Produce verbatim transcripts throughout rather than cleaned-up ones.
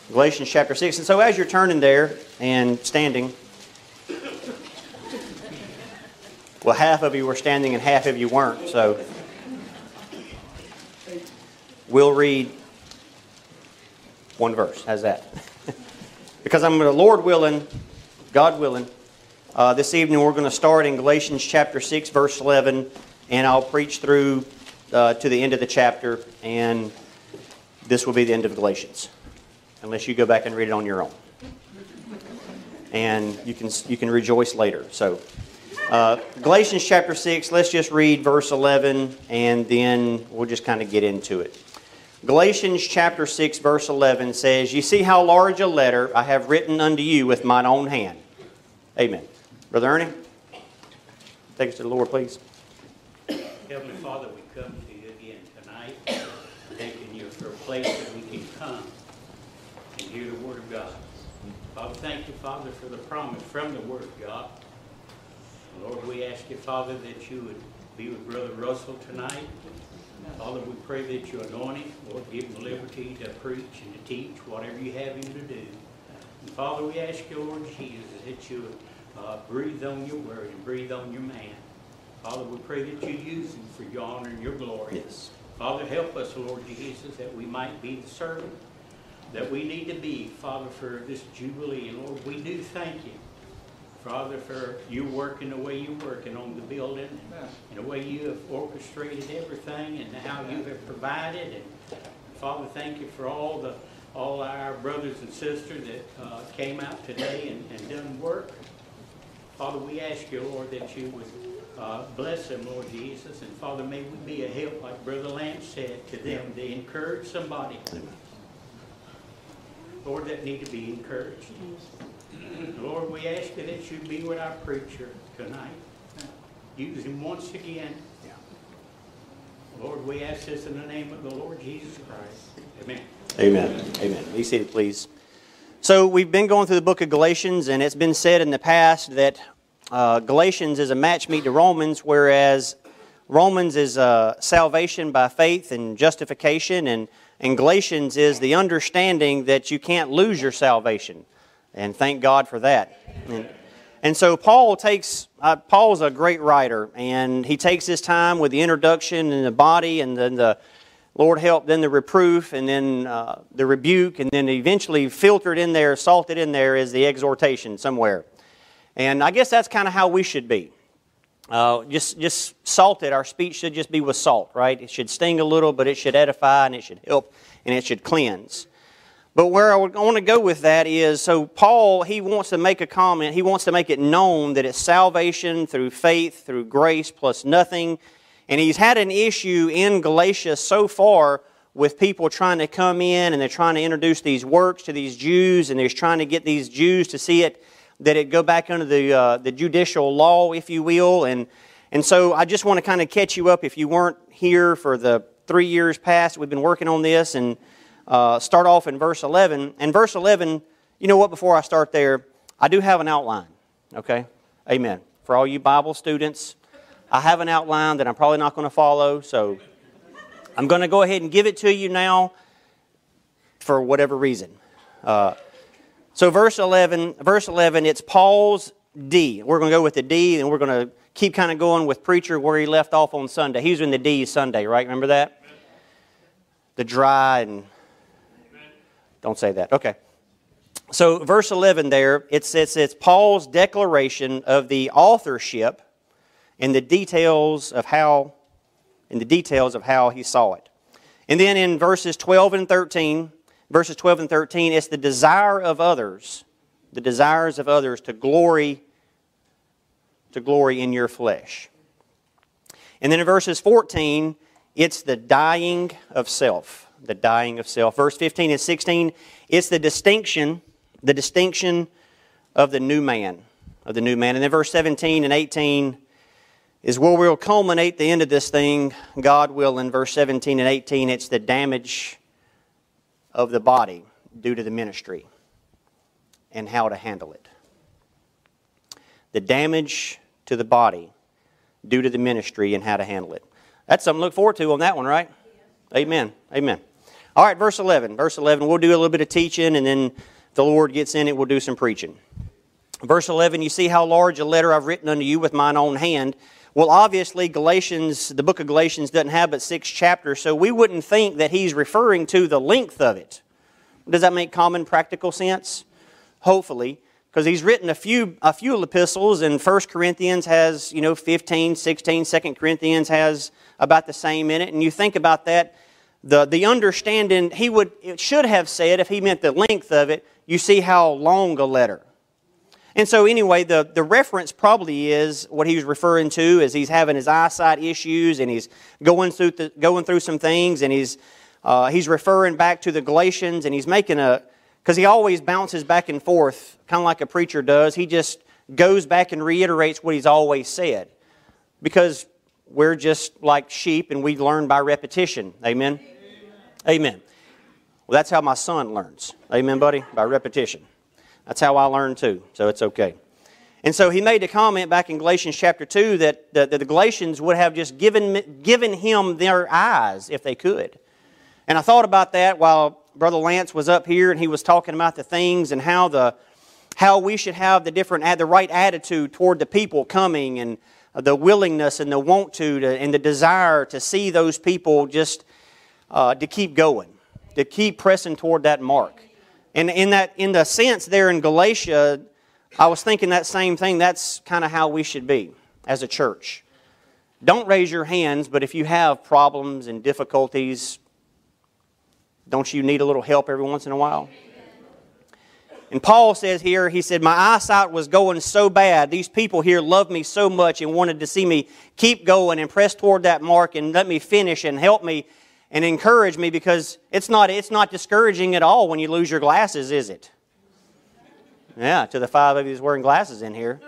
Galatians chapter six. And so as you're turning there and standing, well, half of you were standing and half of you weren't. So we'll read one verse. How's that? Because I'm going to, Lord willing, God willing, uh, this evening we're going to start in Galatians chapter six, verse eleven, and I'll preach through uh, to the end of the chapter, and this will be the end of Galatians, unless you go back and read it on your own. And you can you can rejoice later. So, uh, Galatians chapter six, let's just read verse eleven, and then we'll just kind of get into it. Galatians chapter six, verse eleven says, "You see how large a letter I have written unto you with mine own hand." Amen. Brother Ernie, take us to the Lord, please. Heavenly Father, we come to you again tonight, thanking you for a place that we can come and hear the Word of God. Father, thank you, Father, for the promise from the Word of God. Lord, we ask you, Father, that you would be with Brother Russell tonight. Father, we pray that you anoint him. Lord, give him liberty to preach and to teach whatever you have him to do. And Father, we ask you, Lord Jesus, that you would uh, breathe on your word and breathe on your man. Father, we pray that you use him for your honor and your glory. Yes. Father, help us, Lord Jesus, that we might be the servant that we need to be, Father, for this Jubilee. And Lord, we do thank you, Father, for you working the way you're working on the building and, and the way you have orchestrated everything and how you have provided. And Father, thank you for all the all our brothers and sisters that uh, came out today and, and done work. Father, we ask you, Lord, that you would uh, bless them, Lord Jesus. And Father, may we be a help, like Brother Lance said, to them. They encourage somebody, Lord, that need to be encouraged. Lord, we ask you that you be with our preacher tonight. Use him once again. Yeah. Lord, we ask this in the name of the Lord Jesus Christ. Amen. Amen. Amen. Be seated, please. So we've been going through the book of Galatians, and it's been said in the past that uh, Galatians is a match meet to Romans, whereas Romans is uh, salvation by faith and justification, and, and Galatians is the understanding that you can't lose your salvation. And thank God for that. And, and so Paul takes, uh, Paul's a great writer, and he takes his time with the introduction and the body, and then the Lord help, then the reproof, and then uh, the rebuke, and then eventually filtered in there, salted in there is the exhortation somewhere. And I guess that's kind of how we should be. Uh, just, just salted, our speech should just be with salt, right? It should sting a little, but it should edify, and it should help, and it should cleanse. But where I want to go with that is, so Paul, he wants to make a comment, he wants to make it known that it's salvation through faith, through grace, plus nothing. And he's had an issue in Galatia so far with people trying to come in and they're trying to introduce these works to these Jews, and they're trying to get these Jews to see it, that it go back under the uh, the judicial law, if you will. And, and so I just want to kind of catch you up if you weren't here for the three years past. We've been working on this, and Uh, start off in verse eleven. And verse eleven, you know what, before I start there, I do have an outline, okay? Amen. For all you Bible students, I have an outline that I'm probably not going to follow, so I'm going to go ahead and give it to you now for whatever reason. Uh, so verse eleven, verse eleven, it's Paul's D. We're going to go with the D, and we're going to keep kind of going with preacher where he left off on Sunday. He was in the D Sunday, right? Remember that? The dry and... Don't say that. Okay. So verse eleven there, it says it's Paul's declaration of the authorship and the details of how, in the details of how he saw it. And then in verses twelve and thirteen, verses twelve and thirteen, it's the desire of others, the desires of others to glory, to glory in your flesh. And then in verses fourteen, it's the dying of self. The dying of self. Verse fifteen and sixteen, it's the distinction, the distinction of the new man, of the new man. And then verse seventeen and eighteen is where we'll culminate the end of this thing, God will, in verse seventeen and eighteen. It's the damage of the body due to the ministry and how to handle it. The damage to the body due to the ministry and how to handle it. That's something to look forward to on that one, right? Amen. Amen. All right, verse eleven. Verse eleven, we'll do a little bit of teaching, and then if the Lord gets in it, we'll do some preaching. Verse eleven, you see how large a letter I've written unto you with mine own hand. Well, obviously, Galatians, the book of Galatians doesn't have but six chapters, so we wouldn't think that he's referring to the length of it. Does that make common practical sense? Hopefully, because he's written a few a few epistles, and First Corinthians has, you know, fifteen, sixteen, Second Corinthians has about the same in it, and you think about that, the the understanding, he would, it should have said, if he meant the length of it, you see how long a letter. And so anyway, the, the reference probably is what he was referring to as he's having his eyesight issues and he's going through the, going through some things, and he's uh, he's referring back to the Galatians, and he's making a, because he always bounces back and forth, kind of like a preacher does. He just goes back and reiterates what he's always said, because we're just like sheep and we learn by repetition. Amen? Amen. Amen. Well, that's how my son learns. Amen, buddy? By repetition. That's how I learned too, so it's okay. And so he made a comment back in Galatians chapter two that the, that the Galatians would have just given, given him their eyes if they could. And I thought about that while Brother Lance was up here and he was talking about the things and how the how we should have the different the right attitude toward the people coming, and the willingness and the want to, to and the desire to see those people just uh, to keep going, to keep pressing toward that mark. And in that, in the sense there in Galatia, I was thinking that same thing. That's kind of how we should be as a church. Don't raise your hands, but if you have problems and difficulties, don't you need a little help every once in a while? And Paul says here, he said, my eyesight was going so bad. These people here loved me so much and wanted to see me keep going and press toward that mark and let me finish and help me and encourage me, because it's not it's not discouraging at all when you lose your glasses, is it? Yeah, to the five of you that's wearing glasses in here.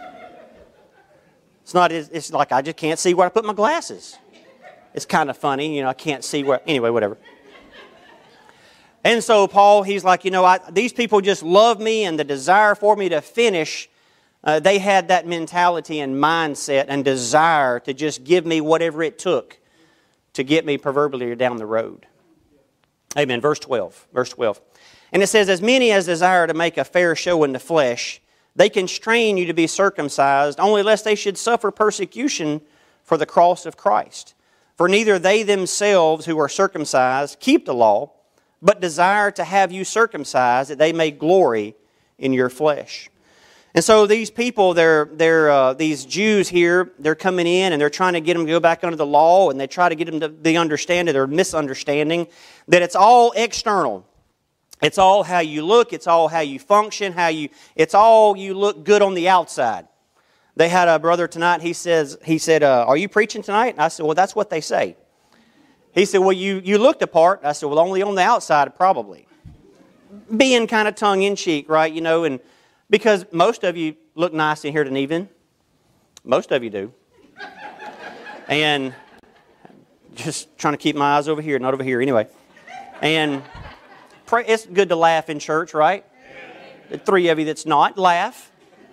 It's not, it's like I just can't see where I put my glasses. It's kind of funny, you know, I can't see where, anyway, whatever. And so Paul, he's like, you know, I, these people just love me, and the desire for me to finish, uh, they had that mentality and mindset and desire to just give me whatever it took to get me proverbially down the road. Amen. Verse twelve. Verse twelve. And it says, as many as desire to make a fair show in the flesh, they constrain you to be circumcised, only lest they should suffer persecution for the cross of Christ. For neither they themselves who are circumcised keep the law, but desire to have you circumcised, that they may glory in your flesh. And so these people, they're, they're, uh, these Jews here, they're coming in and they're trying to get them to go back under the law, and they try to get them to the understanding, or misunderstanding, that it's all external. It's all how you look, it's all how you function, how you, it's all you look good on the outside. They had a brother tonight, he says, he said, uh, are you preaching tonight? And I said, well, that's what they say. He said, well, you, you looked the part. I said, well, only on the outside, probably. Being kind of tongue-in-cheek, right, you know, and because most of you look nice in here tonight even. Most of you do. And just trying to keep my eyes over here, not over here, anyway. And pray, it's good to laugh in church, right? The three of you that's not, laugh.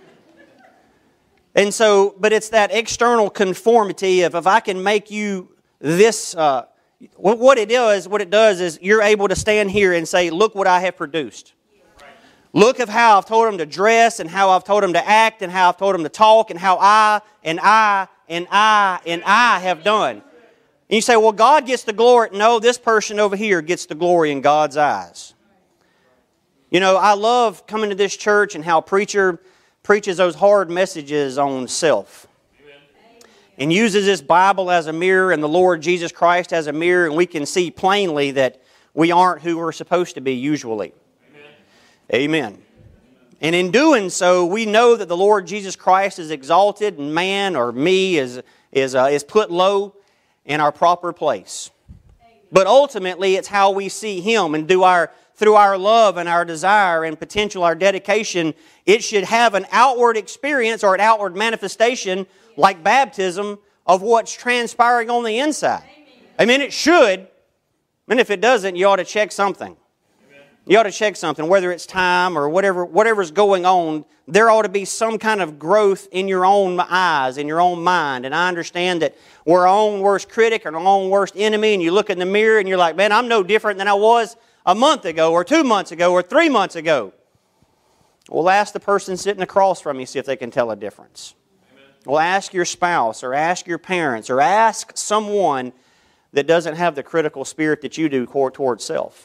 And so, but it's that external conformity of, if I can make you this, uh, what it is, what it does is you're able to stand here and say, look what I have produced. Look at how I've told them to dress, and how I've told them to act, and how I've told them to talk, and how I and I and I and I have done. And you say, well, God gets the glory. No, this person over here gets the glory in God's eyes. You know, I love coming to this church and how preacher preaches those hard messages on self. And uses this Bible as a mirror and the Lord Jesus Christ as a mirror, and we can see plainly that we aren't who we're supposed to be usually. Amen. And in doing so, we know that the Lord Jesus Christ is exalted, and man, or me, is, is, uh, is put low in our proper place. But ultimately, it's how we see Him, and do our, through our love and our desire and potential, our dedication, it should have an outward experience or an outward manifestation like baptism of what's transpiring on the inside. I mean, it should. And if it doesn't, you ought to check something. You ought to check something, whether it's time or whatever, whatever's going on, there ought to be some kind of growth in your own eyes, in your own mind. And I understand that we're our own worst critic and our own worst enemy, and you look in the mirror and you're like, man, I'm no different than I was a month ago or two months ago or three months ago. Well, ask the person sitting across from you, see if they can tell a difference. Amen. Well, ask your spouse or ask your parents or ask someone that doesn't have the critical spirit that you do toward self.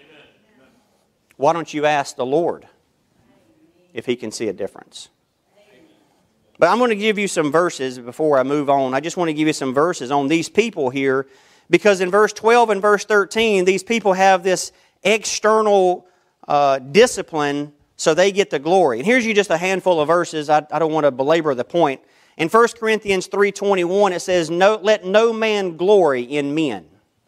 Why don't you ask the Lord if He can see a difference? But I'm going to give you some verses before I move on. I just want to give you some verses on these people here, because in verse twelve and verse thirteen, these people have this external uh, discipline, so they get the glory. And here's you just a handful of verses. I, I don't want to belabor the point. In First Corinthians three twenty-one, it says, no, let no man glory in men.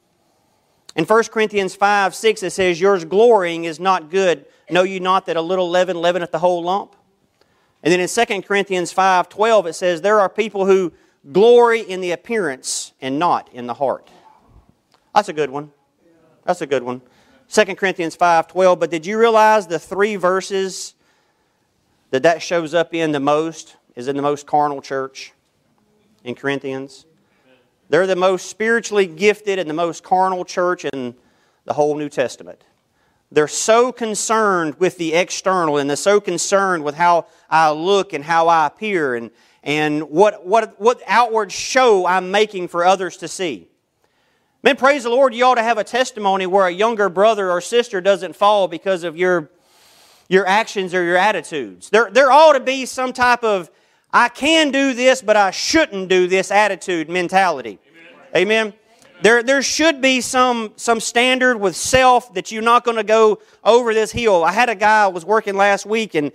In First Corinthians five six, it says, yours glorying is not good. Know you not that a little leaven leaveneth the whole lump? And then in Second Corinthians five twelve, it says, there are people who glory in the appearance and not in the heart. That's a good one. That's a good one. Second Corinthians five twelve, but did you realize the three verses that that shows up in the most is in the most carnal church in Corinthians? They're the most spiritually gifted and the most carnal church in the whole New Testament. They're so concerned with the external, and they're so concerned with how I look and how I appear and, and what, what, what outward show I'm making for others to see. Man, praise the Lord, you ought to have a testimony where a younger brother or sister doesn't fall because of your, your actions or your attitudes. There, there ought to be some type of I can do this, but I shouldn't do this attitude, mentality. Amen? Amen? There, there should be some, some standard with self that you're not going to go over this hill. I had a guy I was working last week, and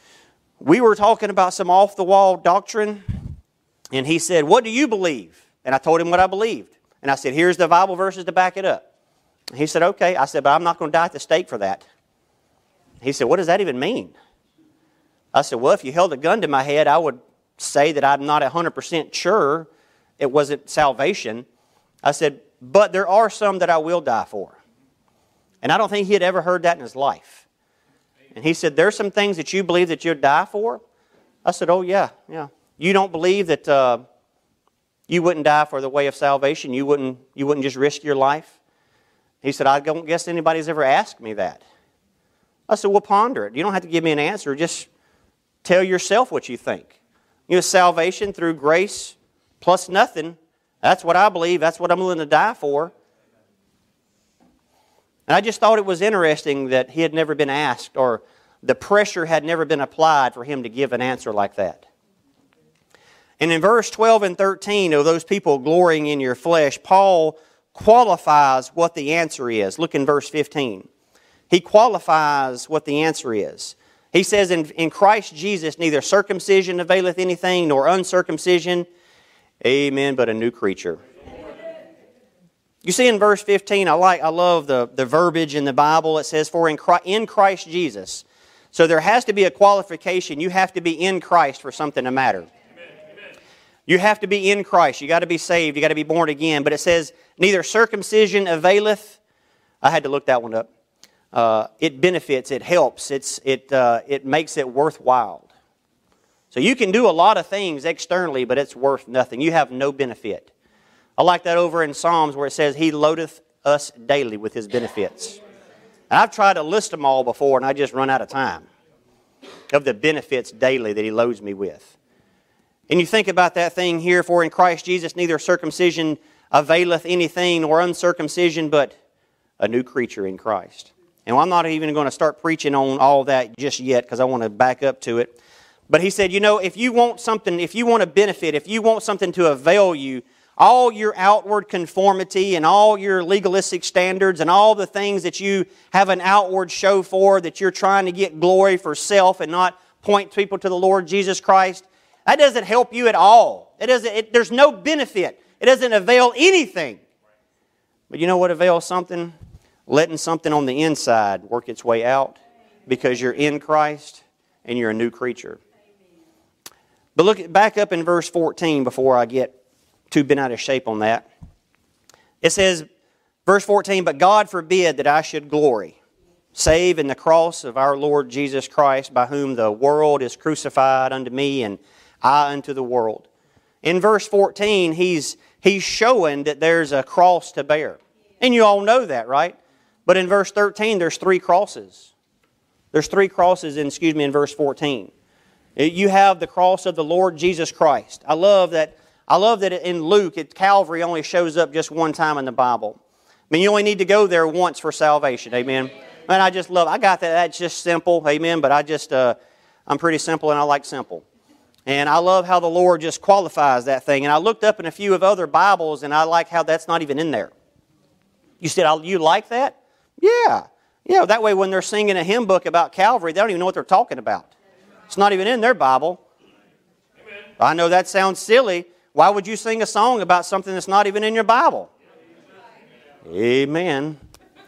we were talking about some off-the-wall doctrine, and he said, what do you believe? And I told him what I believed. And I said, here's the Bible verses to back it up. And he said, okay. I said, but I'm not going to die at the stake for that. He said, what does that even mean? I said, well, if you held a gun to my head, I would say that I'm not one hundred percent sure it wasn't salvation. I said, but there are some that I will die for. And I don't think he had ever heard that in his life. And he said, there's some things that you believe that you'd die for? I said, oh, yeah, yeah. You don't believe that uh, you wouldn't die for the way of salvation? You wouldn't, you wouldn't just risk your life? He said, I don't guess anybody's ever asked me that. I said, well, ponder it. You don't have to give me an answer. Just tell yourself what you think. You know, salvation through grace plus nothing. That's what I believe. That's what I'm willing to die for. And I just thought it was interesting that he had never been asked, or the pressure had never been applied for him to give an answer like that. And in verse twelve and thirteen of those people glorying in your flesh, Paul qualifies what the answer is. Look in verse fifteen. He qualifies what the answer is. He says, in, in Christ Jesus, neither circumcision availeth anything, nor uncircumcision, amen, but a new creature. You see in verse fifteen, I like, I love the, the verbiage in the Bible. It says, for in Christ, in Christ Jesus. So there has to be a qualification. You have to be in Christ for something to matter. You have to be in Christ. You got to be saved. You got to be born again. But it says, neither circumcision availeth. I had to look that one up. Uh, it benefits, it helps, it's, it, uh, it makes it worthwhile. So you can do a lot of things externally, but it's worth nothing. You have no benefit. I like that over in Psalms where it says, He loadeth us daily with His benefits. And I've tried to list them all before, and I just run out of time of the benefits daily that He loads me with. And you think about that thing here, for in Christ Jesus neither circumcision availeth anything, nor uncircumcision, but a new creature in Christ. And I'm not even going to start preaching on all that just yet because I want to back up to it. But he said, you know, if you want something, if you want a benefit, if you want something to avail you, all your outward conformity and all your legalistic standards and all the things that you have an outward show for, that you're trying to get glory for self and not point people to the Lord Jesus Christ, that doesn't help you at all. It doesn't, it, there's no benefit. It doesn't avail anything. But you know what avails something? Letting something on the inside work its way out, because you're in Christ and you're a new creature. But look back up in verse fourteen before I get too bent out of shape on that. It says, verse fourteen, but God forbid that I should glory. save in the cross of our Lord Jesus Christ, by whom the world is crucified unto me and I unto the world. In verse fourteen, he's, he's showing that there's a cross to bear. And you all know that, right? But in verse thirteen, there's three crosses. There's three crosses, in, excuse me, in verse fourteen. You have the cross of the Lord Jesus Christ. I love that, I love that in Luke, it, Calvary only shows up just one time in the Bible. I mean, you only need to go there once for salvation. Amen. Man, I just love, I got that. That's just simple. Amen. But I just, uh, I'm pretty simple and I like simple. And I love how the Lord just qualifies that thing. And I looked up in a few of other Bibles and I like how that's not even in there. You said, you like that? Yeah. Yeah, that way when they're singing a hymn book about Calvary, they don't even know what they're talking about. It's not even in their Bible. I know that sounds silly. Why would you sing a song about something that's not even in your Bible? Amen.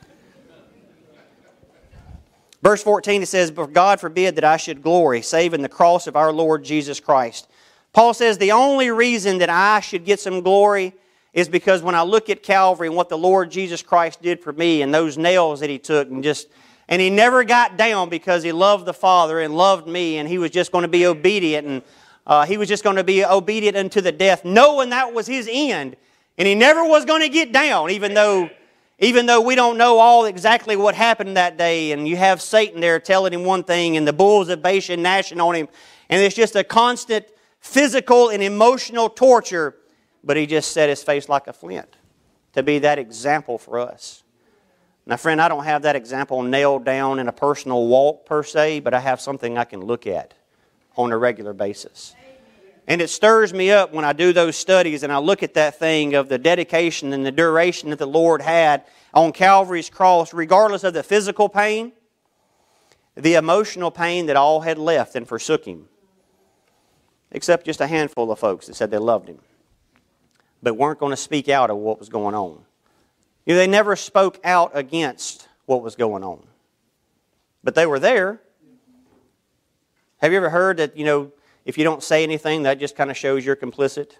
Verse fourteen, it says, "But God forbid that I should glory, save in the cross of our Lord Jesus Christ." Paul says the only reason that I should get some glory is because when I look at Calvary and what the Lord Jesus Christ did for me and those nails that He took and just, and He never got down because He loved the Father and loved me and He was just going to be obedient and uh, He was just going to be obedient unto the death, knowing that was His end. And He never was going to get down, even though Even though we don't know all exactly what happened that day, and you have Satan there telling him one thing, and the bulls of Bashan gnashing on him, and it's just a constant physical and emotional torture, but he just set his face like a flint to be that example for us. Now, friend, I don't have that example nailed down in a personal walk per se, but I have something I can look at on a regular basis. And it stirs me up when I do those studies and I look at that thing of the dedication and the duration that the Lord had on Calvary's cross, regardless of the physical pain, the emotional pain that all had left and forsook Him. Except just a handful of folks that said they loved Him, but weren't going to speak out of what was going on. You know, they never spoke out against what was going on. But they were there. Have you ever heard that, you know, if you don't say anything, that just kind of shows you're complicit?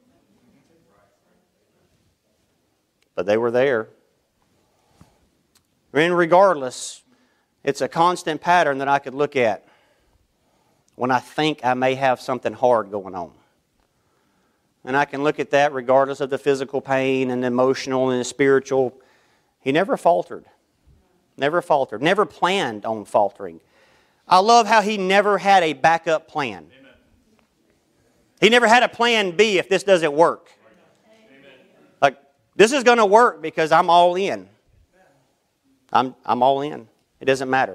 But they were there. And regardless, it's a constant pattern that I could look at when I think I may have something hard going on. And I can look at that regardless of the physical pain and the emotional and the spiritual. He never faltered. Never faltered. Never planned on faltering. I love how He never had a backup plan. He never had a plan B if this doesn't work. Like, this is going to work because I'm all in. I'm, I'm all in. It doesn't matter.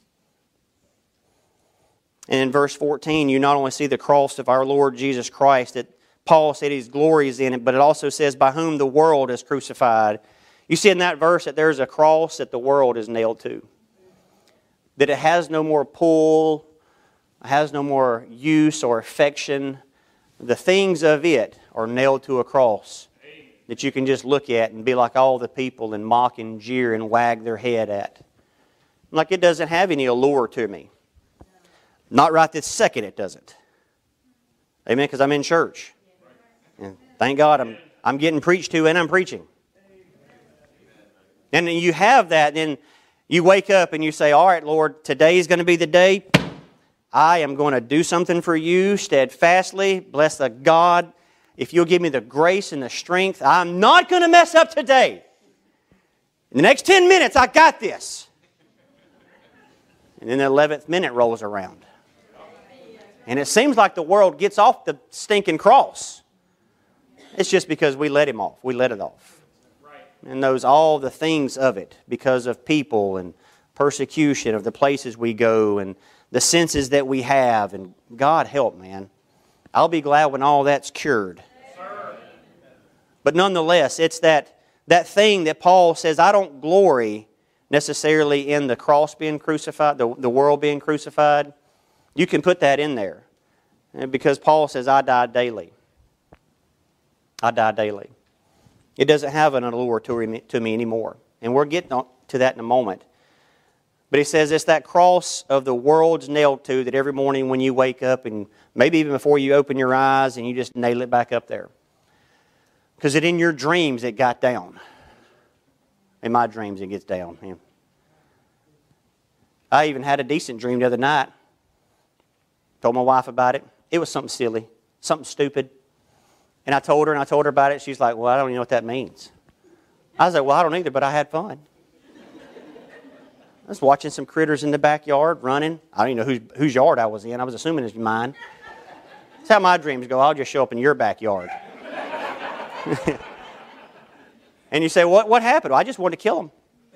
And in verse fourteen, you not only see the cross of our Lord Jesus Christ, that Paul said His glory is in it, but it also says, by whom the world is crucified. You see in that verse that there's a cross that the world is nailed to. That it has no more pull, has no more use or affection. The things of it are nailed to a cross that you can just look at and be like all the people and mock and jeer and wag their head at. Like it doesn't have any allure to me. Not right this second it doesn't. Amen, because I'm in church. And thank God I'm, I'm getting preached to and I'm preaching. And you have that, then you wake up and you say, all right, Lord, today's going to be the day. I am going to do something for you steadfastly. Bless the God. If you'll give me the grace and the strength, I'm not going to mess up today. In the next ten minutes, I got this. And then the eleventh minute rolls around. And it seems like the world gets off the stinking cross. It's just because we let Him off. We let it off. And knows all the things of it because of people and persecution of the places we go and the senses that we have. And God help, man. I'll be glad when all that's cured. But nonetheless, it's that, that thing that Paul says, I don't glory necessarily in the cross being crucified, the, the world being crucified. You can put that in there. And because Paul says, I die daily. I die daily. It doesn't have an allure to me, to me anymore. And we're getting to that in a moment. But he says it's that cross of the world's nailed to that every morning when you wake up and maybe even before you open your eyes and you just nail it back up there. Because it in your dreams it got down. In my dreams it gets down. Yeah. I even had a decent dream the other night. Told my wife about it. It was something silly, something stupid. And I told her, and I told her about it. She's like, well, I don't even know what that means. I was like, well, I don't either, but I had fun. I was watching some critters in the backyard running. I don't even know whose, whose yard I was in. I was assuming it's mine. That's how my dreams go. I'll just show up in your backyard. And you say, what, what happened? Well, I just wanted to kill them.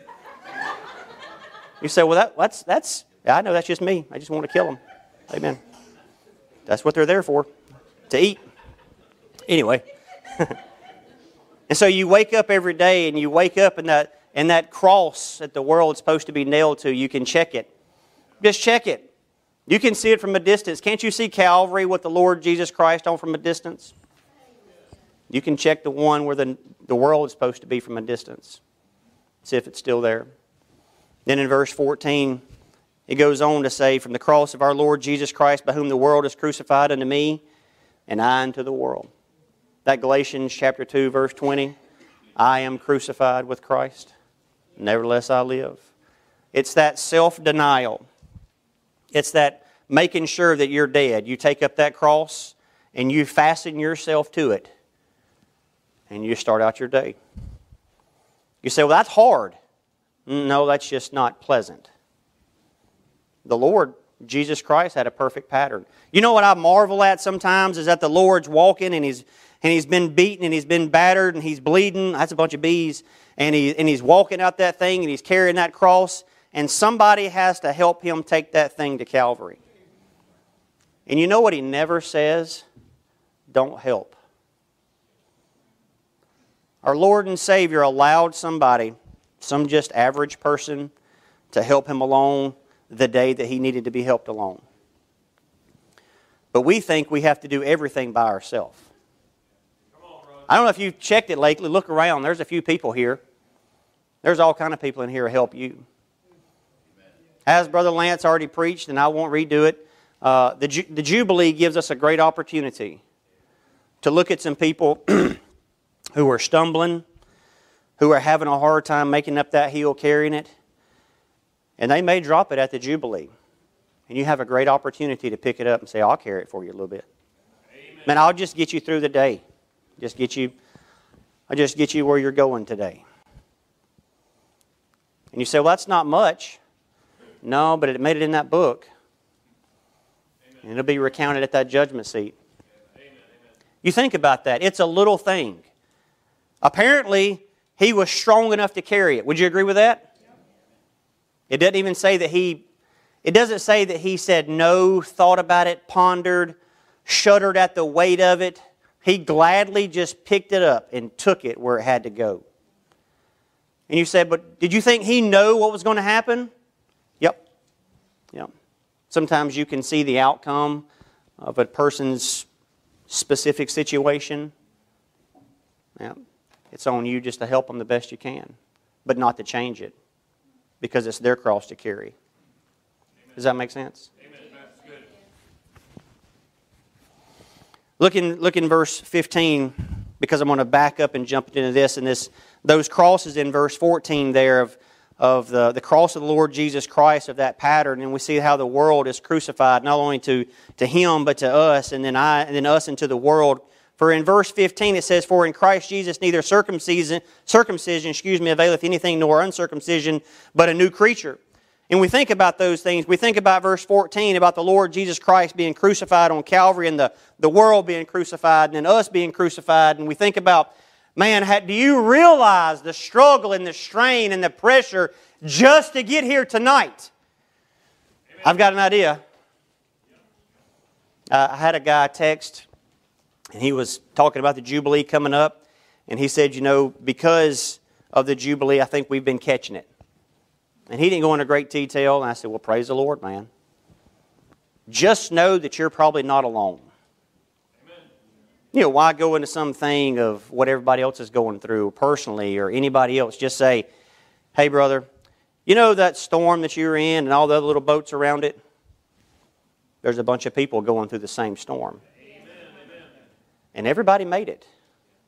You say, well, that, that's, that's, yeah, I know that's just me. I just want to kill them. Amen. That's what they're there for, to eat. Anyway. And so you wake up every day and you wake up and that, and that cross that the world's supposed to be nailed to, you can check it. Just check it. You can see it from a distance. Can't you see Calvary with the Lord Jesus Christ on from a distance? You can check the one where the, the world is supposed to be from a distance. See if it's still there. Then in verse fourteen, it goes on to say, from the cross of our Lord Jesus Christ, by whom the world is crucified unto me, and I unto the world. That Galatians chapter two, verse twenty, I am crucified with Christ, nevertheless I live. It's that self-denial. It's that making sure that you're dead. You take up that cross and you fasten yourself to it, and you start out your day. You say, well, that's hard. No, that's just not pleasant. The Lord, Jesus Christ, had a perfect pattern. You know what I marvel at sometimes is that the Lord's walking and He's and He's been beaten and He's been battered and He's bleeding. That's a bunch of bees. And, he, and He's walking out that thing and He's carrying that cross. And somebody has to help Him take that thing to Calvary. And you know what He never says? Don't help. Our Lord and Savior allowed somebody, some just average person, to help Him along the day that He needed to be helped along. But we think we have to do everything by ourselves. I don't know if you've checked it lately. Look around. There's a few people here. There's all kind of people in here to help you. As Brother Lance already preached, and I won't redo it, uh, the, Ju- the Jubilee gives us a great opportunity to look at some people who are stumbling, who are having a hard time making up that hill, carrying it. And they may drop it at the Jubilee. And you have a great opportunity to pick it up and say, I'll carry it for you a little bit. Amen. Man, I'll just get you through the day. Just get you, I'll just get you where you're going today. And you say, well, that's not much. No, but it made it in that book. Amen. And it'll be recounted at that judgment seat. Amen. You think about that. It's a little thing. Apparently, he was strong enough to carry it. Would you agree with that? It doesn't even say that he, it doesn't say that he said no, thought about it, pondered, shuddered at the weight of it. He gladly just picked it up and took it where it had to go. And you said, but did you think he knew what was going to happen? Yep. Yep. Sometimes you can see the outcome of a person's specific situation. Yep. It's on you just to help them the best you can, but not to change it. Because it's their cross to carry. Amen. Does that make sense? Amen. That's good. Look in, look in verse fifteen, because I'm going to back up and jump into this. And this, those crosses in verse fourteen there of, of the, the cross of the Lord Jesus Christ, of that pattern. And we see how the world is crucified, not only to, to Him, but to us, and then I, and then us into the world. For in verse fifteen it says, for in Christ Jesus neither circumcision, circumcision excuse me, availeth anything, nor uncircumcision, but a new creature. And we think about those things. We think about verse fourteen, about the Lord Jesus Christ being crucified on Calvary, and the, the world being crucified, and then us being crucified. And we think about, man, do you realize the struggle and the strain and the pressure just to get here tonight? Amen. I've got an idea. Uh, I had a guy text, and he was talking about the Jubilee coming up. And he said, you know, because of the Jubilee, I think we've been catching it. And he didn't go into great detail. And I said, well, praise the Lord, man. Just know that you're probably not alone. Amen. You know, why go into something of what everybody else is going through personally or anybody else? Just say, hey, brother, you know that storm that you're in and all the other little boats around it? There's a bunch of people going through the same storm. And everybody made it.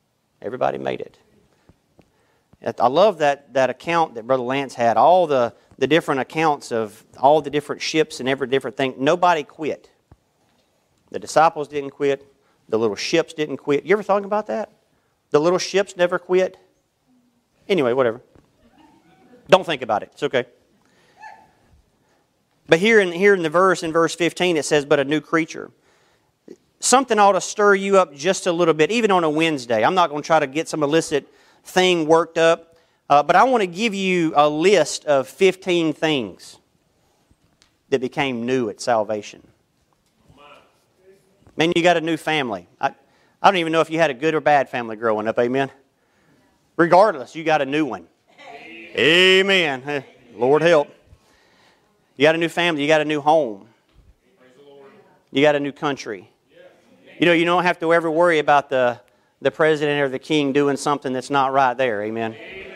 Everybody made it. I love that, that account that Brother Lance had. All the, the different accounts of all the different ships and every different thing, nobody quit. The disciples didn't quit. The little ships didn't quit. You ever thought about that? The little ships never quit? Anyway, whatever. Don't think about it. It's okay. But here in, here in the verse, in verse fifteen, it says, but a new creature. Something ought to stir you up just a little bit, even on a Wednesday. I'm not going to try to get some illicit thing worked up, uh, but I want to give you a list of fifteen things that became new at salvation. Man, you got a new family. I, I don't even know if you had a good or bad family growing up, amen? Regardless, you got a new one. Amen. Amen. Lord help. You got a new family. You got a new home. You got a new country. You know, you don't have to ever worry about the, the president or the king doing something that's not right there. Amen.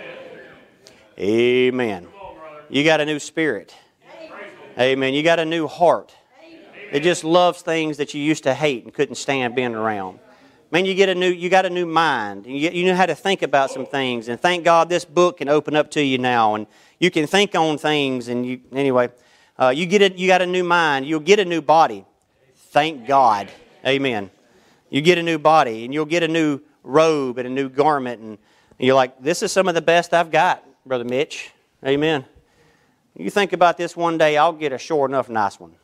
Amen. You got a new spirit. Amen. You got a new heart. It just loves things that you used to hate and couldn't stand being around. Man, you get a new, you got a new mind. You, get, you know how to think about some things. And thank God this book can open up to you now. And you can think on things. And you, anyway, uh, you get a, you got a new mind. You'll get a new body. Thank God. Amen. You get a new body. And you'll get a new robe and a new garment. And, and you're like, this is some of the best I've got, Brother Mitch. Amen. You think about this one day, I'll get a sure enough nice one.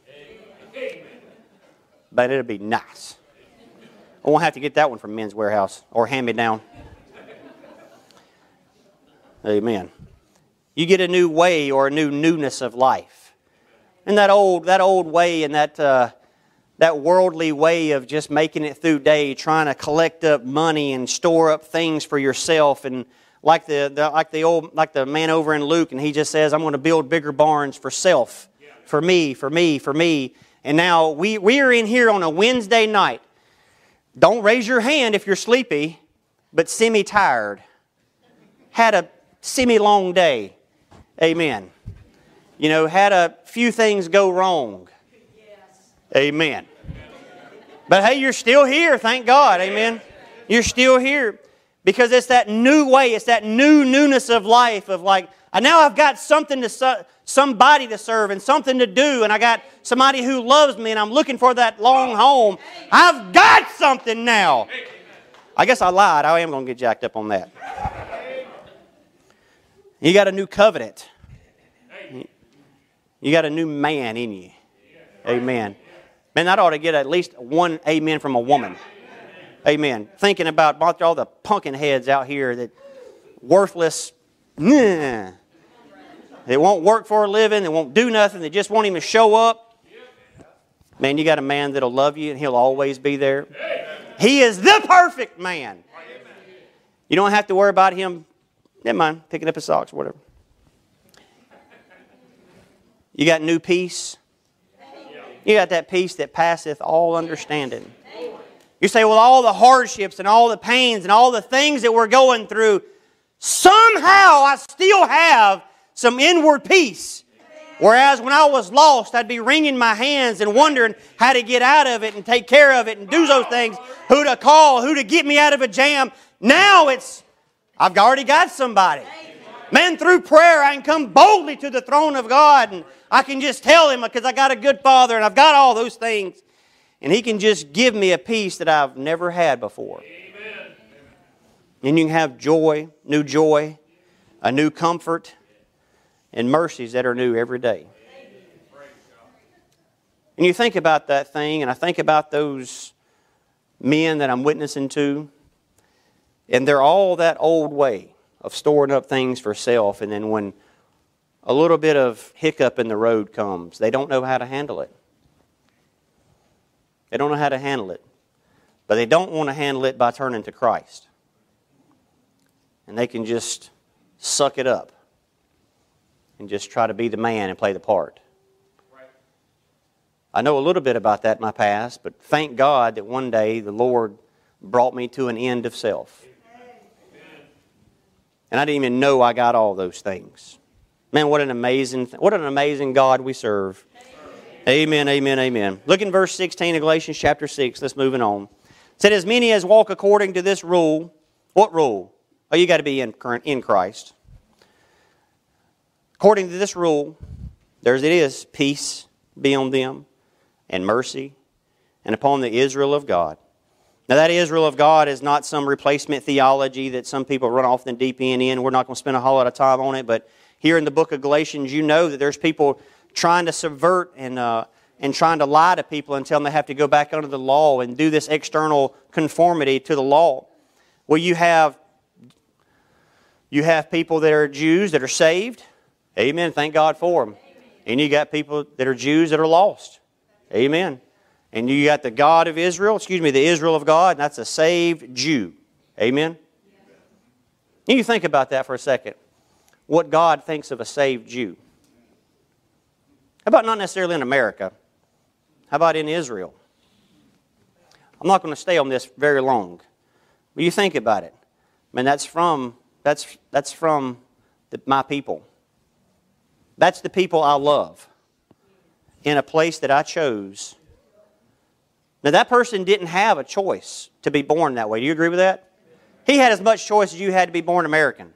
But it'll be nice. I won't have to get that one from Men's Warehouse or hand me down. Amen. You get a new way or a new newness of life. And that old that old way and that uh, that worldly way of just making it through day, trying to collect up money and store up things for yourself, and like the, the like the old like the man over in Luke, and he just says, I'm going to build bigger barns for self, for me, for me, for me. And now we, we are in here on a Wednesday night. Don't raise your hand if you're sleepy, but semi-tired. Had a semi-long day. Amen. You know, had a few things go wrong. Amen. But hey, you're still here, thank God. Amen. You're still here. Because it's that new way, it's that new newness of life of like, now I've got something to somebody to serve and something to do, and I got somebody who loves me, and I'm looking for that long home. I've got something now. I guess I lied. I am going to get jacked up on that. You got a new covenant. You got a new man in you. Amen. Man, that ought to get at least one amen from a woman. Amen. Thinking about all the pumpkin heads out here that worthless. Nah. They won't work for a living. They won't do nothing. They just won't even show up. Man, you got a man that'll love you and he'll always be there. He is the perfect man. You don't have to worry about him, never mind, picking up his socks or whatever. You got new peace. You got that peace that passeth all understanding. You say, well, all the hardships and all the pains and all the things that we're going through, somehow I still have some inward peace. Whereas when I was lost, I'd be wringing my hands and wondering how to get out of it and take care of it and do those things. Who to call, who to get me out of a jam. Now it's, I've already got somebody. Man, through prayer, I can come boldly to the throne of God, and I can just tell Him because I got a good Father and I've got all those things. And He can just give me a peace that I've never had before. Amen. And you can have joy, new joy, a new comfort, and mercies that are new every day. And you think about that thing, and I think about those men that I'm witnessing to, and they're all that old way of storing up things for self, and then when a little bit of hiccup in the road comes, they don't know how to handle it. They don't know how to handle it. But they don't want to handle it by turning to Christ. And they can just suck it up and just try to be the man and play the part. I know a little bit about that in my past, but thank God that one day the Lord brought me to an end of self. And I didn't even know I got all those things. Man, what an amazing, what an amazing God we serve. Amen, amen, amen. Look in verse sixteen of Galatians chapter six. Let's move on. It said, as many as walk according to this rule. What rule? Oh, you got to be in, in Christ. According to this rule, there it is, peace be on them, and mercy, and upon the Israel of God. Now that Israel of God is not some replacement theology that some people run off the deep end in. We're not going to spend a whole lot of time on it, but here in the book of Galatians, you know that there's people trying to subvert and uh, and trying to lie to people and tell them they have to go back under the law and do this external conformity to the law. Well, you have you have people that are Jews that are saved. Amen. Thank God for them. And you got people that are Jews that are lost. Amen. And you got the God of Israel, excuse me, the Israel of God, and that's a saved Jew. Amen. And you think about that for a second. What God thinks of a saved Jew. How about not necessarily in America? How about in Israel? I'm not going to stay on this very long. But you think about it. I mean, that's from, that's, that's from the, my people. That's the people I love in a place that I chose. Now, that person didn't have a choice to be born that way. Do you agree with that? He had as much choice as you had to be born American.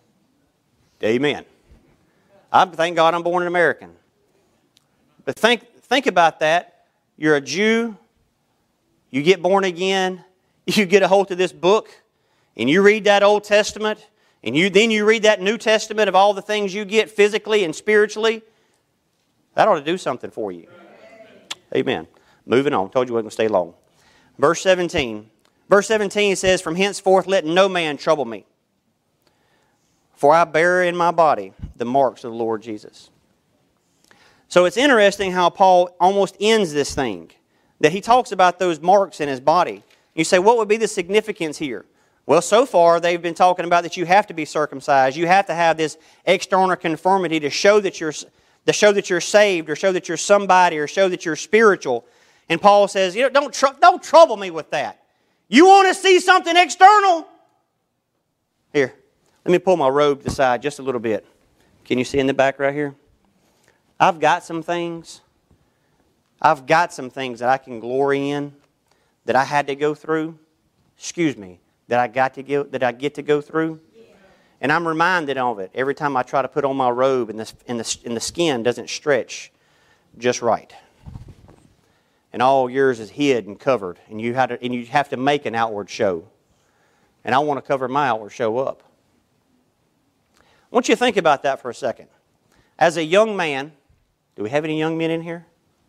Amen. I thank God I'm born an American. But think, think about that. You're a Jew. You get born again. You get a hold of this book. And you read that Old Testament. And you then you read that New Testament of all the things you get physically and spiritually. That ought to do something for you. Amen. Moving on. Told you we weren't going to stay long. Verse seventeen. Verse seventeen says, "From henceforth let no man trouble me. For I bear in my body the marks of the Lord Jesus." So it's interesting how Paul almost ends this thing. That he talks about those marks in his body. You say, what would be the significance here? Well, so far they've been talking about that you have to be circumcised. You have to have this external conformity to show that you're to show that you're saved, or show that you're somebody, or show that you're spiritual. And Paul says, you know, don't tr- don't trouble me with that. You want to see something external? Here, let me pull my robe aside just a little bit. Can you see in the back right here? I've got some things. I've got some things that I can glory in that I had to go through. Excuse me. That I got to go, that I get to go through, and I'm reminded of it every time I try to put on my robe, and the and the and the skin doesn't stretch just right, and all yours is hid and covered, and you have to and you have to make an outward show, and I want to cover my outward show up. I want you to think about that for a second. As a young man, do we have any young men in here?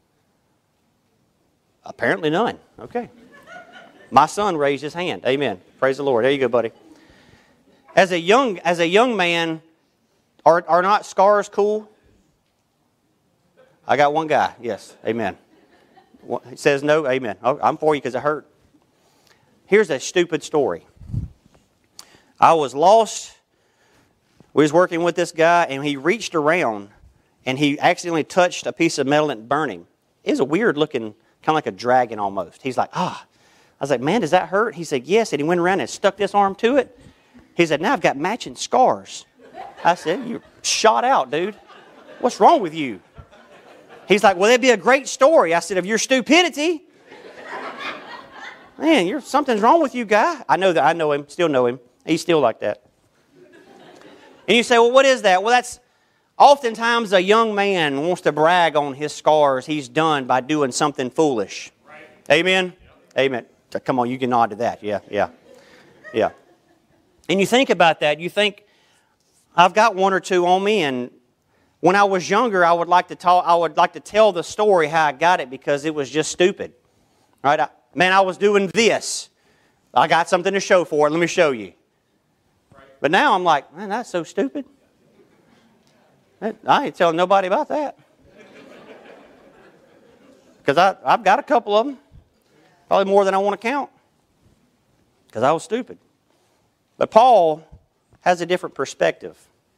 Apparently none. Okay. My son raised his hand. Amen. Praise the Lord. There you go, buddy. As a young, as a young man, are, are not scars cool? I got one guy. Yes. Amen. He says no. Amen. I'm for you because it hurt. Here's a stupid story. I was lost. We was working with this guy, and he reached around, and he accidentally touched a piece of metal and it burned him. It was a weird looking, kind of like a dragon almost. He's like, ah. I was like, man, does that hurt? He said, yes. And he went around and stuck this arm to it. He said, now I've got matching scars. I said, you're shot out, dude. What's wrong with you? He's like, well, that'd be a great story. I said, of your stupidity. Man, you're, something's wrong with you, guy. I know that. I know him. Still know him. He's still like that. And you say, well, what is that? Well, that's oftentimes a young man wants to brag on his scars he's done by doing something foolish. Right. Amen? Yep. Amen. Come on, you can nod to that. Yeah, yeah, yeah. And you think about that. You think, I've got one or two on me, and when I was younger, I would like to talk. I would like to tell the story how I got it because it was just stupid. Right? I, man, I was doing this. I got something to show for it. Let me show you. Right. But now I'm like, man, that's so stupid. I ain't telling nobody about that. Because I I've got a couple of them. Probably more than I want to count. Because I was stupid. But Paul has a different perspective.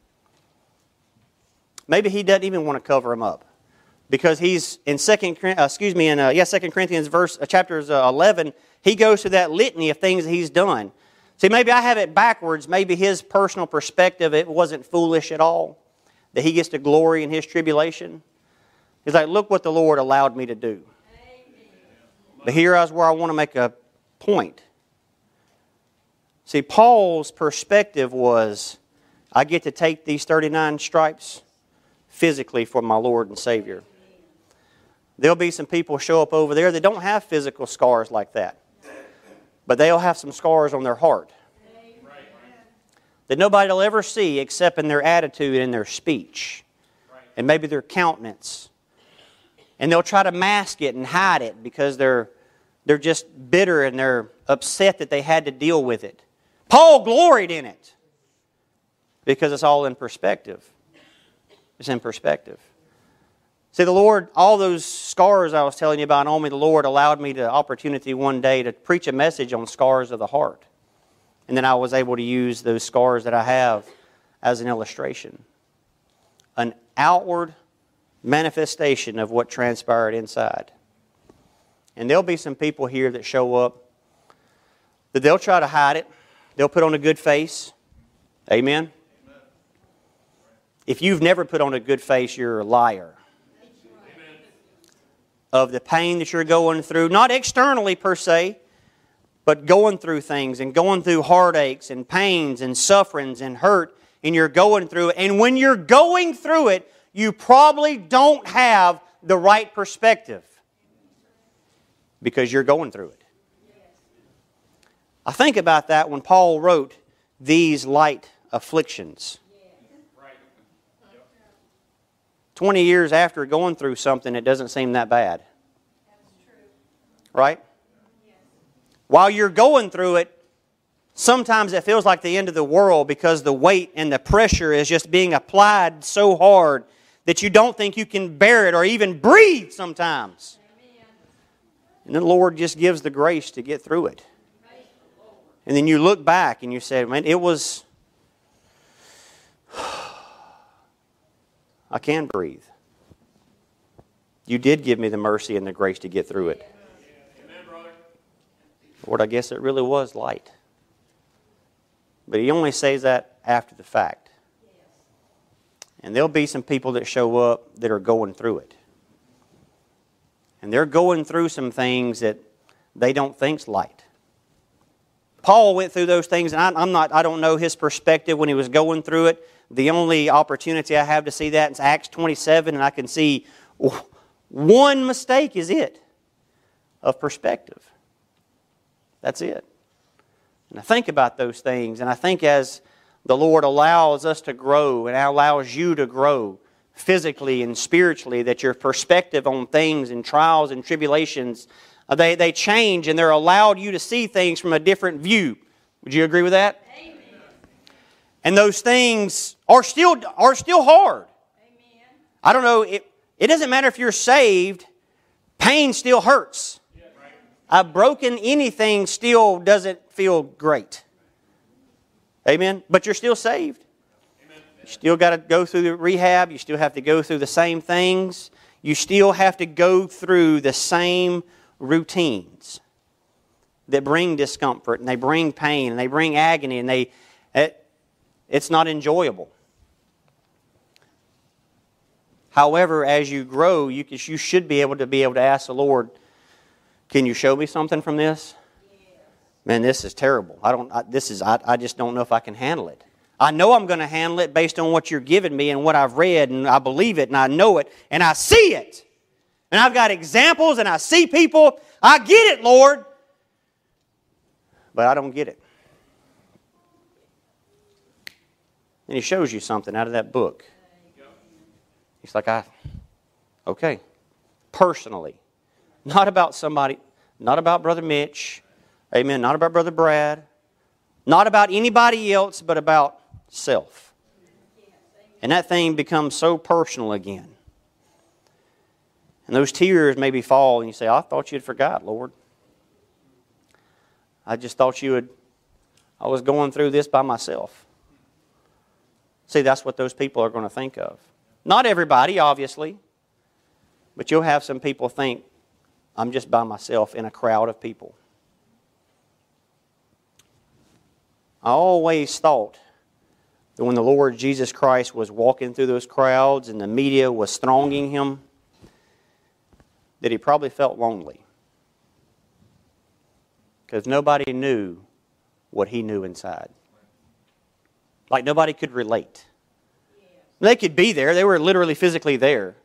Maybe he doesn't even want to cover them up. Because he's in second, uh, excuse me, in uh, yeah, Second Corinthians verse, uh, chapters uh, eleven, he goes through that litany of things that he's done. See, maybe I have it backwards. Maybe his personal perspective, it wasn't foolish at all. That he gets to glory in his tribulation. He's like, look what the Lord allowed me to do. But here is where I want to make a point. See, Paul's perspective was, I get to take these thirty-nine stripes physically for my Lord and Savior. There'll be some people show up over there that don't have physical scars like that. But they'll have some scars on their heart that nobody will ever see except in their attitude and their speech and maybe their countenance. And they'll try to mask it and hide it because they're, they're just bitter and they're upset that they had to deal with it. Paul gloried in it because it's all in perspective. It's in perspective. See, the Lord, all those scars I was telling you about on me, the Lord allowed me the opportunity one day to preach a message on scars of the heart. And then I was able to use those scars that I have as an illustration. An outward manifestation of what transpired inside. And there'll be some people here that show up that they'll try to hide it. They'll put on a good face. Amen? Amen. If you've never put on a good face, you're a liar. Amen. Of the pain that you're going through, not externally per se, but going through things and going through heartaches and pains and sufferings and hurt, and you're going through it. And when you're going through it, you probably don't have the right perspective because you're going through it. I think about that when Paul wrote these light afflictions. twenty years after going through something, it doesn't seem that bad. Right? While you're going through it, sometimes it feels like the end of the world because the weight and the pressure is just being applied so hard that you don't think you can bear it or even breathe sometimes. And then the Lord just gives the grace to get through it. And then you look back and you say, man, it was... I can breathe. You did give me the mercy and the grace to get through it. Lord, I guess it really was light. But He only says that after the fact. And there'll be some people that show up that are going through it. And they're going through some things that they don't think's light. Paul went through those things, and I, I'm not, I don't know his perspective when he was going through it. The only opportunity I have to see that is Acts twenty-seven, and I can see one mistake is it of perspective. That's it. And I think about those things, and I think as the Lord allows us to grow and allows you to grow physically and spiritually, that your perspective on things and trials and tribulations, uh, they, they change and they're allowed you to see things from a different view. Would you agree with that? Amen. And those things are still, are still hard. Amen. I don't know, it, it doesn't matter if you're saved, pain still hurts. A broken anything still doesn't feel great. Amen? But you're still saved. Amen. You still got to go through the rehab. You still have to go through the same things. You still have to go through the same routines that bring discomfort and they bring pain and they bring agony and they it, it's not enjoyable. However, as you grow, you can, you should be able to be able to ask the Lord, can you show me something from this? Man, this is terrible. I don't. I, this is. I, I just don't know if I can handle it. I know I'm going to handle it based on what you're giving me and what I've read, and I believe it, and I know it, and I see it, and I've got examples, and I see people. I get it, Lord, but I don't get it. And He shows you something out of that book. He's like, I. Okay, personally, not about somebody, not about Brother Mitch. Amen. Not about Brother Brad. Not about anybody else, but about self. And that thing becomes so personal again. And those tears maybe fall and you say, I thought you'd forgot, Lord. I just thought you would, I was going through this by myself. See, that's what those people are going to think of. Not everybody, obviously. But you'll have some people think, I'm just by myself in a crowd of people. I always thought that when the Lord Jesus Christ was walking through those crowds and the media was thronging Him, that He probably felt lonely. Because nobody knew what He knew inside. Like nobody could relate. They could be there. They were literally physically there.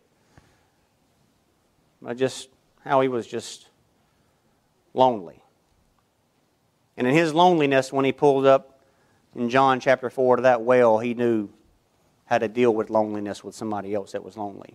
But just how he was just lonely. And in his loneliness, when he pulled up in John chapter four to that well, he knew how to deal with loneliness with somebody else that was lonely.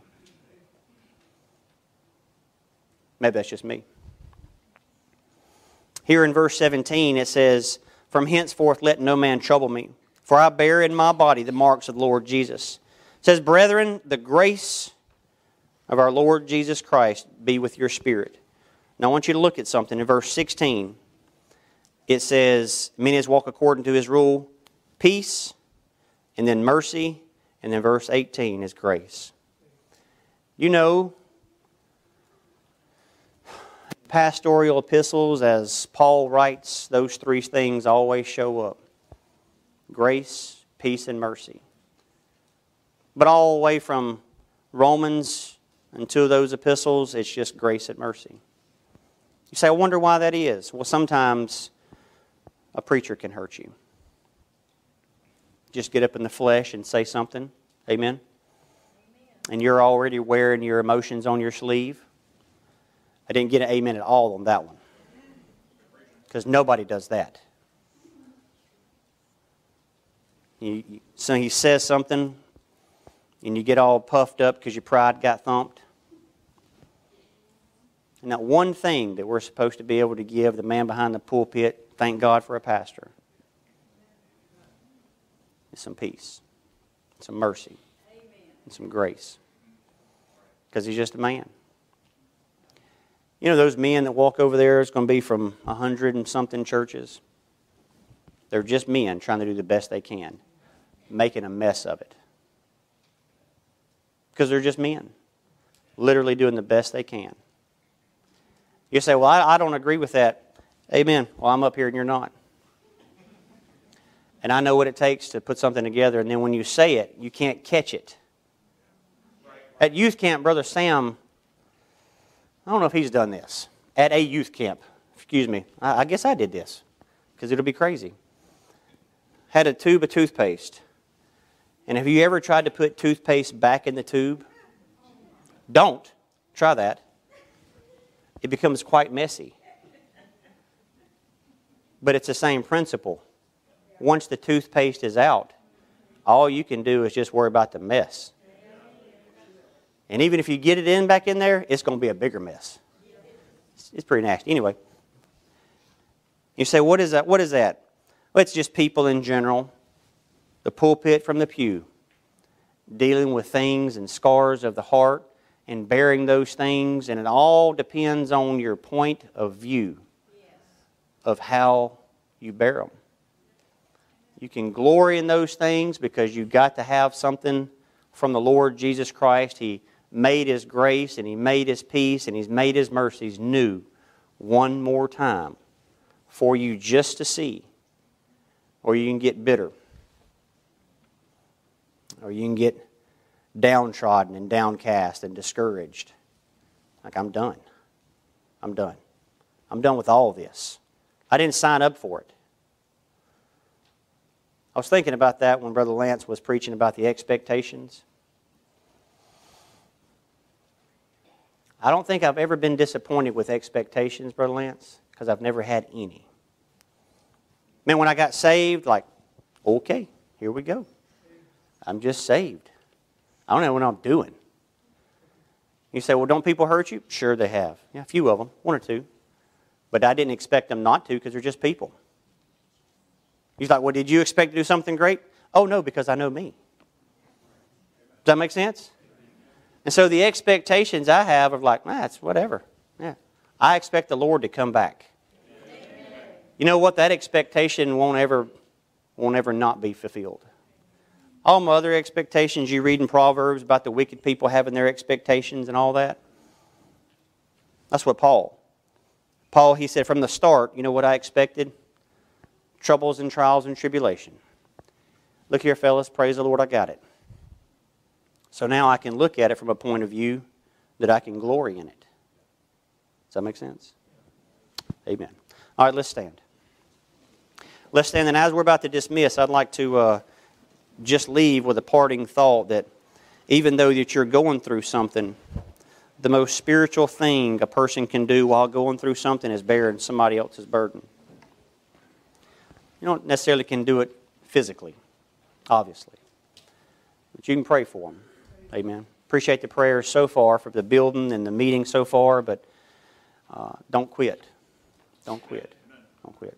Maybe that's just me. Here in verse seventeen it says, "From henceforth let no man trouble me, for I bear in my body the marks of the Lord Jesus." It says, "Brethren, the grace of our Lord Jesus Christ be with your spirit." Now I want you to look at something. In verse sixteen, it says, "Many as walk according to his rule, peace," and then mercy, and then verse eighteen is grace. You know, pastoral epistles, as Paul writes, those three things always show up. Grace, peace, and mercy. But all the way from Romans until those epistles, it's just grace and mercy. You say, I wonder why that is. Well, sometimes a preacher can hurt you. Just get up in the flesh and say something. Amen? Amen. And you're already wearing your emotions on your sleeve. I didn't get an amen at all on that one. Because nobody does that. You, you, so he says something, and you get all puffed up because your pride got thumped. And that one thing that we're supposed to be able to give the man behind the pulpit, thank God for a pastor, is some peace, some mercy, and some grace. Because he's just a man. You know those men that walk over there is going to be from a hundred and something churches. They're just men trying to do the best they can, making a mess of it. Because they're just men, literally doing the best they can. You say, well, I, I don't agree with that. Amen. Well, I'm up here and you're not. And I know what it takes to put something together, and then when you say it, you can't catch it. At youth camp, Brother Sam, I don't know if he's done this. At a youth camp, excuse me, I, I guess I did this, because it'll be crazy. Had a tube of toothpaste. And have you ever tried to put toothpaste back in the tube? Don't. Try that. It becomes quite messy. But it's the same principle. Once the toothpaste is out, all you can do is just worry about the mess. And even if you get it in back in there, it's going to be a bigger mess. It's pretty nasty. Anyway, you say, what is that? What is that? Well, it's just people in general. The pulpit from the pew. Dealing with things and scars of the heart and bearing those things. And it all depends on your point of view of how you bear them. You can glory in those things because you've got to have something from the Lord Jesus Christ. He made His grace and He made His peace and He's made His mercies new one more time for you just to see. Or you can get bitter. Or you can get downtrodden and downcast and discouraged. Like, I'm done. I'm done. I'm done with all this. I didn't sign up for it. I was thinking about that when Brother Lance was preaching about the expectations. I don't think I've ever been disappointed with expectations, Brother Lance, because I've never had any. Man, when I got saved, like, okay, here we go. I'm just saved. I don't know what I'm doing. You say, well, don't people hurt you? Sure they have. Yeah, a few of them, one or two. But I didn't expect them not to because they're just people. He's like, well, did you expect to do something great? Oh, no, because I know me. Does that make sense? And so the expectations I have are like, nah, it's whatever. Yeah. I expect the Lord to come back. Amen. You know what? That expectation won't ever, won't ever not be fulfilled. All my other expectations you read in Proverbs about the wicked people having their expectations and all that. That's what Paul. Paul, he said, from the start, you know what I expected? Troubles and trials and tribulation. Look here, fellas, praise the Lord, I got it. So now I can look at it from a point of view that I can glory in it. Does that make sense? Amen. All right, let's stand. Let's stand, and as we're about to dismiss, I'd like to uh, just leave with a parting thought that even though that you're going through something, the most spiritual thing a person can do while going through something is bearing somebody else's burden. You don't necessarily can do it physically, obviously, but you can pray for them. Amen. Appreciate the prayers so far for the building and the meeting so far, but uh, don't quit. Don't quit. Don't quit.